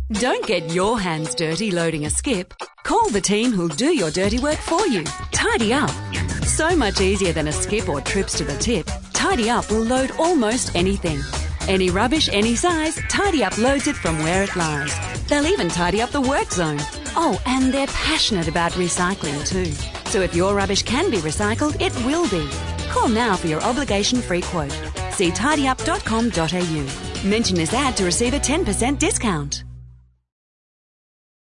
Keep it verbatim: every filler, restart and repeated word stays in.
Don't get your hands dirty loading a skip. Call the team who'll do your dirty work for you. Tidy Up. So much easier than a skip or trips to the tip. Tidy Up will load almost anything. Any rubbish, any size, Tidy Up loads it from where it lies. They'll even tidy up the work zone. Oh, and they're passionate about recycling too. So if your rubbish can be recycled, it will be. Call now for your obligation-free quote. See tidy up dot com dot a u. Mention this ad to receive a ten percent discount.